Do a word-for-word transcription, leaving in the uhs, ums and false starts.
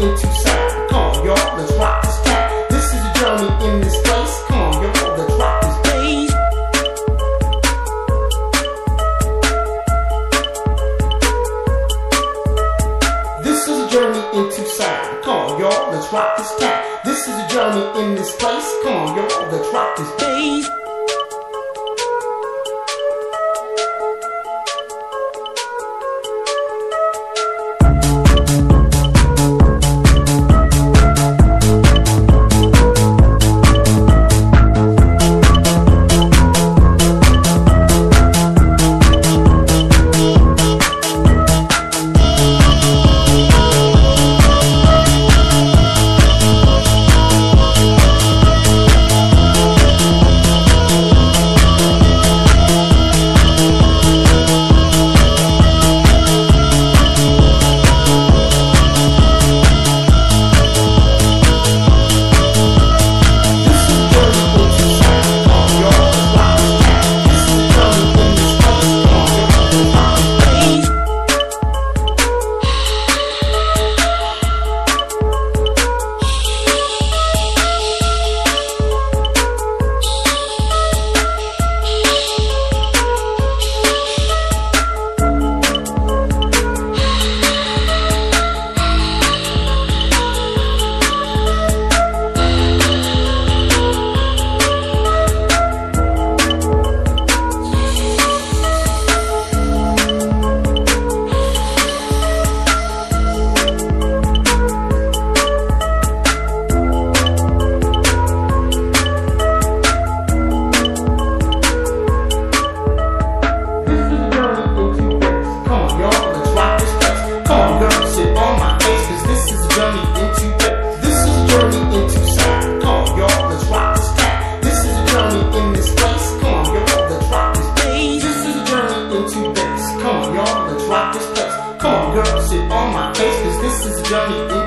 into sound. Come on, y'all, let's rock this track. This is a journey in this place. Come on, y'all, let's rock this bass. This is a journey into sound. Come on, y'all, let's rock this track. This is a journey in this place. Come on, y'all, let's rock this bass. Come on, y'all, let's rock this place. Come on, girl, sit on my face, cause this is a journey in